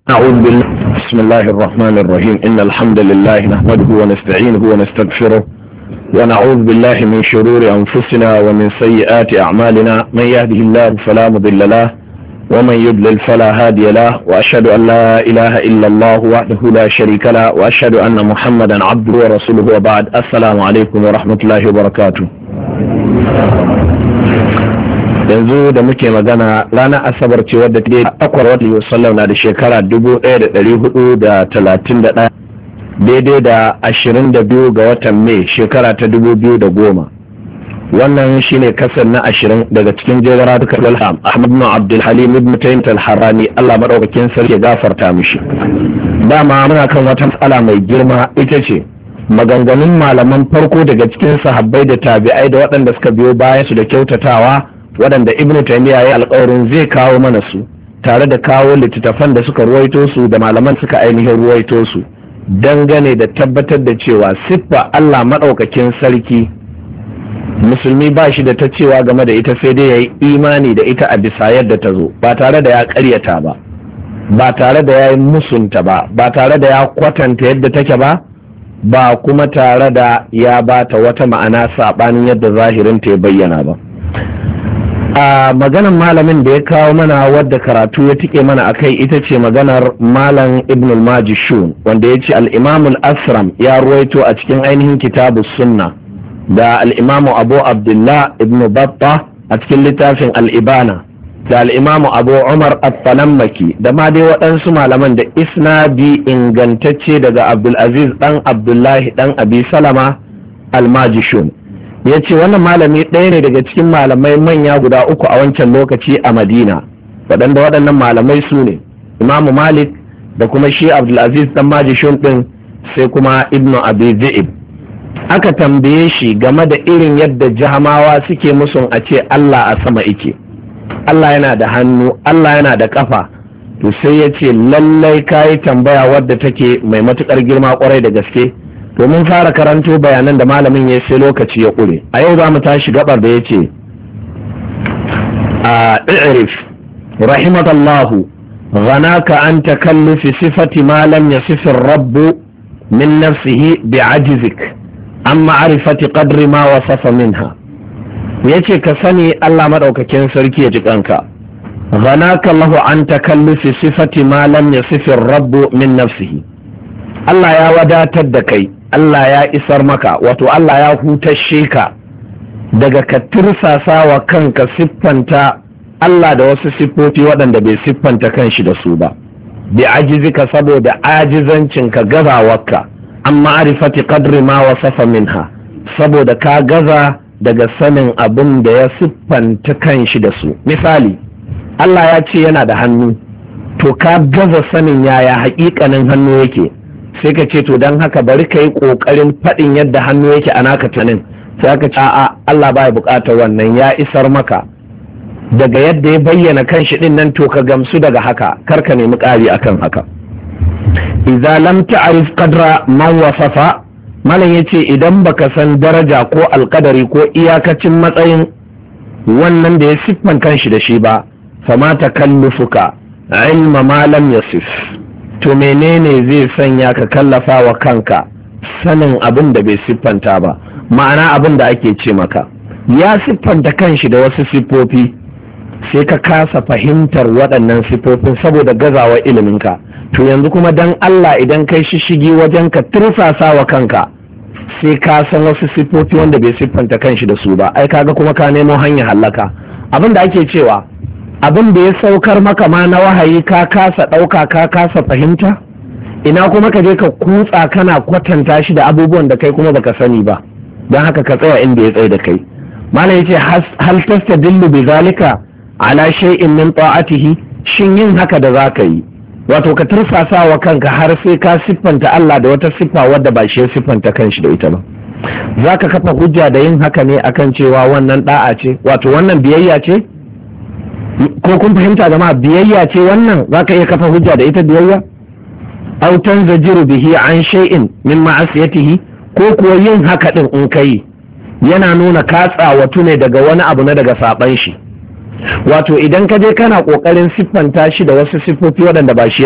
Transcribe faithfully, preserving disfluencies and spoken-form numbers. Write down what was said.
أعوذ بالله. بسم الله الرحمن الرحيم. إن الحمد لله نحمده ونستعينه ونستغفره ونعوذ بالله من شرور أنفسنا ومن سيئات أعمالنا. من يهده الله فلا مضل له ومن يضلل فلا هادي له، وأشهد أن لا إله إلا الله وحده لا شريك له، وأشهد أن محمدا عبده ورسوله، وبعد. السلام عليكم ورحمة الله وبركاته. yanzu da muke magana ranar asabar ce wadda ta akwai wata sallam na da shekara dubu ɗaya da ɗari hudu da talatin da ɗaya daidai da ashirin da biyu ga watan mai shekara ta dubu biyu da goma. Wannan shine kasar na ashirin daga cikin jera duka alham ahmad bin abdulhalim ibn tayyib al-harrani, Allah madaukakin sarki ya gafarta mishi. Dama muna kan wata matsala mai girma, ita ce maganganun malaman farko daga cikin sahabbai da tabi'ai da waɗanda suka biyo bayan su da kyautatawa, waɗanda ibnu taymiya ya alƙawarin zai kawo mana su tare da kawo littattafan da suka ruwaito su da malaman suka ainihin ruwaito su, dangane da tabbatar da cewa siffa Allah maɗaukakin sarki musulmi ba shi da ta cewa game da ita, sai dai ya yi imani da ita a bisa yadda ta zo, ba tare da ya ƙaryata ba, ba tare da ya yi musunta ba, ba tare da ya kwatanta yadda take ba, ba kuma tare da ya bata wata ma'ana saɓanin yadda zahirinta ya bayyana ba. a maganar malamin da ya kawo mana wadda karatu ya tike mana akai ita ce maganar malam ibn al-majishun, wanda ya ce al-imam al-asram ya ruwaito a cikin ainihin kitabu sunna, da al-imam abu abdullah ibn batta a cikin littafin al-ibana, da al-imam abu umar at-talammaki, da ma dai waɗansu malaman da isnadi ingantacce daga abdulaziz dan abdullahi dan abi salama al-majishun. ya ce wannan malami ɗaya ne daga cikin malamai manya guda uku a wancan lokaci a madina, waɗanda waɗannan malamai su ne imamu malik da kuma shi abdulaziz dan majishun ɗin, sai kuma ibnu abi zi'ib. aka tambaye shi game da irin yadda jahamawa suke musun a ce Allah a sama ike, Allah yana da hannu, Allah yana da kafa, to sai ya ce lallai kayi tambaya wadda take mai matukar girma kwarai da gaske. domin fara karanto bayanan da malamin ya sai lokaci ya ƙure, a yau za mu tashi gabar da ya ce a i'rif rahimakallahu ghanaka an takallufi sifati ma lam yasif ar-rabb min nafsihi bi'ajzik an ma'rifati qadri ma wasafa minha. yace ka sani Allah madaukakin sarki ya ji kanka, ghanaka Allahu an takallufi sifati ma lam yasif ar-rabb min nafsihi. Allah ya wadatar da kai, Allah ya isar maka, wato Allah ya hutashe ka daga ka tirsasa wa kanka siffanta Allah da wasu siffofi waɗanda bai siffanta kanshi da su ba, bi ajizika saboda ajizancinka gazawarka, an ma'arifati qadri ma wasafa minha, saboda ka gaza daga sanin abin da ya siffanta kanshi da su. Misali, Allah ya ce yana da hannu, to ka gaza sanin yaya haƙiƙanin hannu yake, sai ka ce to don haka bari ka yi ƙoƙarin faɗin yadda hannu yake a naka tunanin, sai aka ce a'a Allah ba ya buƙatar wannan, ya isar maka daga yadda ya bayyana kanshi ɗin nan, to ka gamsu daga haka, kar ka nemi ƙari akan haka. idza lam ta'rif qadra man wasafa, malam yace idan baka san daraja ko alƙadari ko iyakacin matsayin wannan da ya siffan kanshi da shi ba, fama takallufuka ilma ma lam yasif, to menene zai sanya ka kallafa wa kanka sanin abin da bai siffanta ba, ma'ana abin da ake ce maka ya siffanta kanshi da wasu siffofi, sai ka kasa fahimtar waɗannan siffofin saboda gazawa iliminka, to yanzu kuma dan Allah idan kai shishigi wajen ka tursasa wa kanka sai ka san wasu siffofi wanda bai siffanta kanshi da su ba, ai kaga kuma ka nemo hanyar hallaka. abin da ake cewa abin da ya saukar maka ma na wahayi ka kasa ɗauka, ka kasa fahimta, ina kuma ka je ka kutsa kana kwatanta shi da abubuwan da kai kuma baka sani ba, don haka ka tsaya inda ya tsaye da kai. malam yace hal tastadillu bi zalika ala shay'in min ta'atihi, shin yin haka da zaka yi, wato ka tursasa wa kanka har sai ka siffanta Allah da wata siffa wadda ba shi ya siffanta kanshi da ita ba, zaka kafa hujja da yin haka ne akan cewa wannan da'a ce, wato wannan biyayya ce? ko kun fahimta jama'a, biyayya ce wannan, zaka iya kafa hujja da ita biyayya? aw tanzajiru bihi an shay'in min ma'asiyatihi, ko kuwa yin haka din in kai yana nuna ka tsawatu ne daga wani abu na daga saban shi, wato idan ka je kana kokarin siffanta shi da wasu siffofi waɗanda ba shi